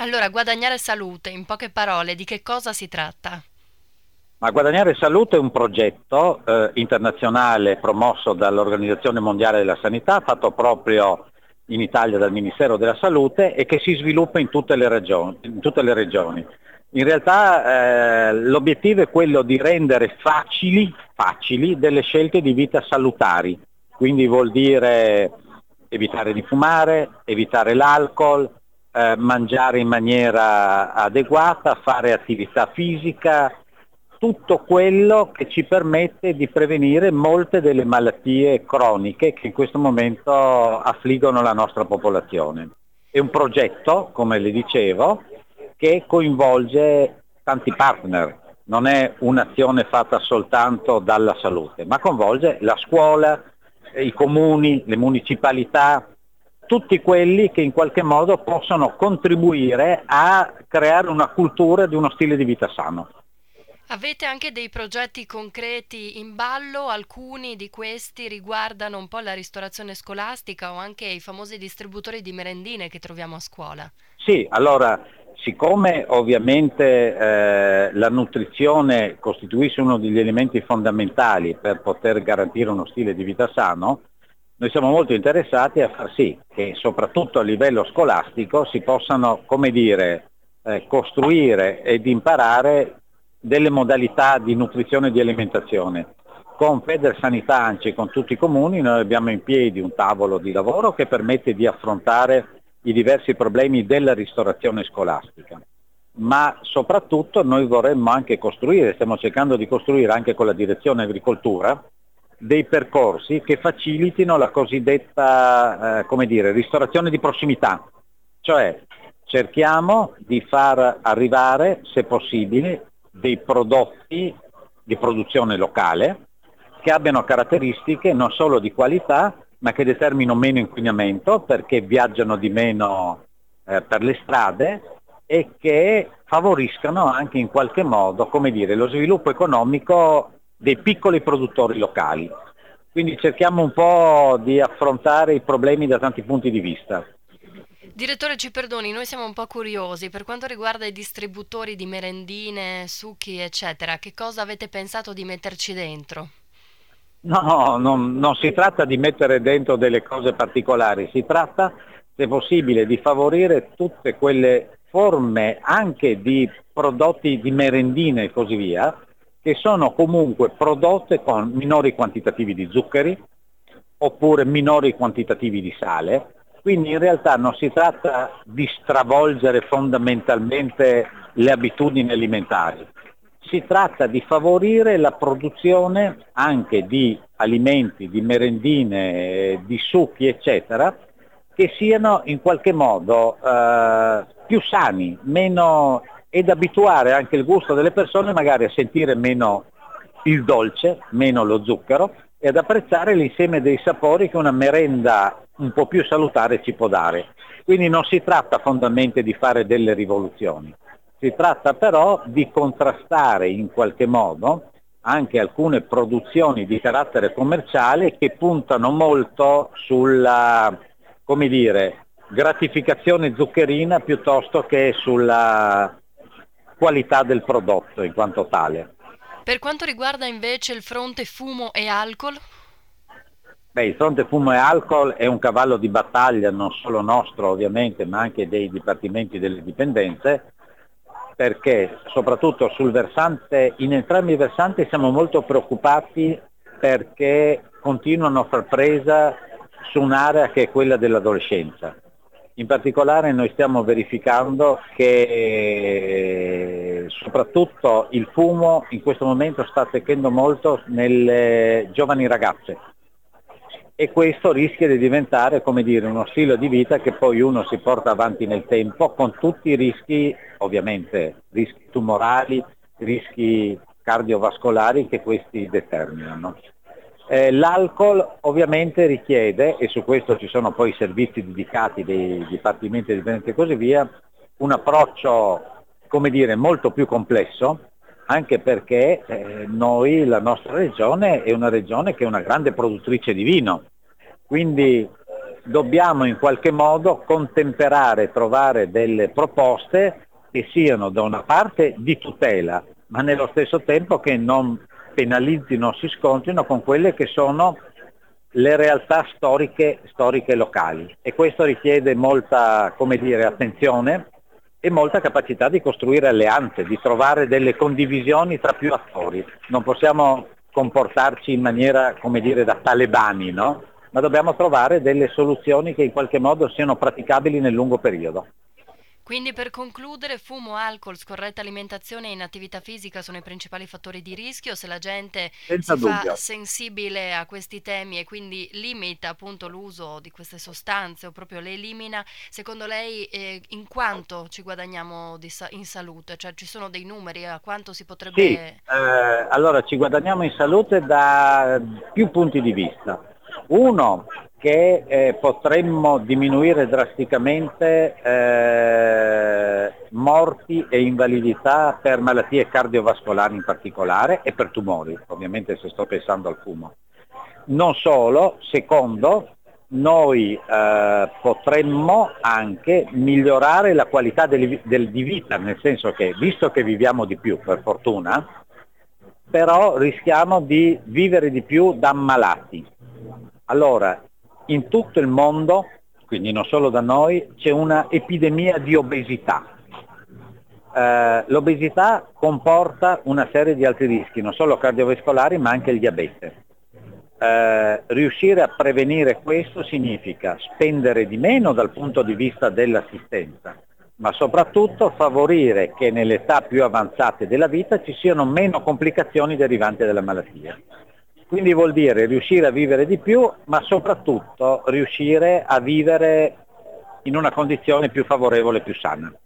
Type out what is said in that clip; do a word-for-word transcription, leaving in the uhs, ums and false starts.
Allora, guadagnare salute, in poche parole, di che cosa si tratta? Ma Guadagnare Salute è un progetto eh, internazionale promosso dall'Organizzazione Mondiale della Sanità, fatto proprio in Italia dal Ministero della Salute e che si sviluppa in tutte le regioni. In tutte le regioni. In realtà eh, l'obiettivo è quello di rendere facili, facili delle scelte di vita salutari, quindi vuol dire evitare di fumare, evitare l'alcol, eh, mangiare in maniera adeguata, fare attività fisica, tutto quello che ci permette di prevenire molte delle malattie croniche che in questo momento affliggono la nostra popolazione. È un progetto, come le dicevo, che coinvolge tanti partner, non è un'azione fatta soltanto dalla salute, ma coinvolge la scuola, i comuni, le municipalità, tutti quelli che in qualche modo possono contribuire a creare una cultura di uno stile di vita sano. Avete anche dei progetti concreti in ballo? Alcuni di questi riguardano un po' la ristorazione scolastica o anche i famosi distributori di merendine che troviamo a scuola. Sì, allora, siccome ovviamente eh, la nutrizione costituisce uno degli elementi fondamentali per poter garantire uno stile di vita sano, noi siamo molto interessati a far sì che soprattutto a livello scolastico si possano, come dire, eh, costruire ed imparare delle modalità di nutrizione e di alimentazione. Con Federsanità ANCI e con tutti i comuni noi abbiamo in piedi un tavolo di lavoro che permette di affrontare i diversi problemi della ristorazione scolastica. Ma soprattutto noi vorremmo anche costruire, stiamo cercando di costruire anche con la direzione agricoltura, dei percorsi che facilitino la cosiddetta, eh, come dire, ristorazione di prossimità. Cioè cerchiamo di far arrivare, se possibile, dei prodotti di produzione locale che abbiano caratteristiche non solo di qualità, ma che determinino meno inquinamento perché viaggiano di meno eh, per le strade e che favoriscano anche in qualche modo, come dire, lo sviluppo economico dei piccoli produttori locali. Quindi cerchiamo un po' di affrontare i problemi da tanti punti di vista. Direttore, ci perdoni, noi siamo un po' curiosi. Per quanto riguarda i distributori di merendine, succhi, eccetera, che cosa avete pensato di metterci dentro? No, non, non si tratta di mettere dentro delle cose particolari, si tratta, se possibile, di favorire tutte quelle forme anche di prodotti di merendine e così via, che sono comunque prodotte con minori quantitativi di zuccheri oppure minori quantitativi di sale. Quindi in realtà non si tratta di stravolgere fondamentalmente le abitudini alimentari, si tratta di favorire la produzione anche di alimenti, di merendine, di succhi, eccetera, che siano in qualche modo eh, più sani, meno, ed abituare anche il gusto delle persone magari a sentire meno il dolce, meno lo zucchero e ad apprezzare l'insieme dei sapori che una merenda un po' più salutare ci può dare. Quindi non si tratta fondamentalmente di fare delle rivoluzioni, si tratta però di contrastare in qualche modo anche alcune produzioni di carattere commerciale che puntano molto sulla, come dire, gratificazione zuccherina piuttosto che sulla qualità del prodotto in quanto tale. Per quanto riguarda invece il fronte fumo e alcol? Beh, il fronte fumo e alcol è un cavallo di battaglia non solo nostro ovviamente, ma anche dei dipartimenti delle dipendenze, perché soprattutto sul versante, in entrambi i versanti siamo molto preoccupati perché continuano a far presa su un'area che è quella dell'adolescenza. In particolare noi stiamo verificando che soprattutto il fumo in questo momento sta attecchendo molto nelle giovani ragazze e questo rischia di diventare, come dire, uno stile di vita che poi uno si porta avanti nel tempo con tutti i rischi, ovviamente rischi tumorali, rischi cardiovascolari che questi determinano. Eh, l'alcol ovviamente richiede, e su questo ci sono poi servizi dedicati dei dipartimenti dipendenti e così via, un approccio, come dire, molto più complesso, anche perché eh, noi, la nostra regione, è una regione che è una grande produttrice di vino, quindi dobbiamo in qualche modo contemperare, trovare delle proposte che siano da una parte di tutela, ma nello stesso tempo che non penalizzino, si scontrino con quelle che sono le realtà storiche, storiche locali, e questo richiede molta, come dire, attenzione e molta capacità di costruire alleanze, di trovare delle condivisioni tra più attori. Non possiamo comportarci in maniera, come dire, da talebani, no? Ma dobbiamo trovare delle soluzioni che in qualche modo siano praticabili nel lungo periodo. Quindi per concludere, fumo, alcol, scorretta alimentazione e inattività fisica sono i principali fattori di rischio. Se la gente Senza si fa dubbio. sensibile a questi temi e quindi limita appunto l'uso di queste sostanze o proprio le elimina, secondo lei eh, in quanto ci guadagniamo di sa- in salute? Cioè ci sono dei numeri a quanto si Sì, potrebbe... eh, allora ci guadagniamo in salute da più punti di vista. Uno, che eh, potremmo diminuire drasticamente eh, morti e invalidità per malattie cardiovascolari in particolare e per tumori, ovviamente se sto pensando al fumo. Non solo, secondo, noi eh, potremmo anche migliorare la qualità del, del- di vita, nel senso che, visto che viviamo di più, per fortuna, però rischiamo di vivere di più da ammalati. Allora, in tutto il mondo, quindi non solo da noi, c'è una epidemia di obesità. Eh, l'obesità comporta una serie di altri rischi, non solo cardiovascolari ma anche il diabete. Eh, riuscire a prevenire questo significa spendere di meno dal punto di vista dell'assistenza, ma soprattutto favorire che nelle età più avanzate della vita ci siano meno complicazioni derivanti dalla malattia. Quindi vuol dire riuscire a vivere di più, ma soprattutto riuscire a vivere in una condizione più favorevole e più sana.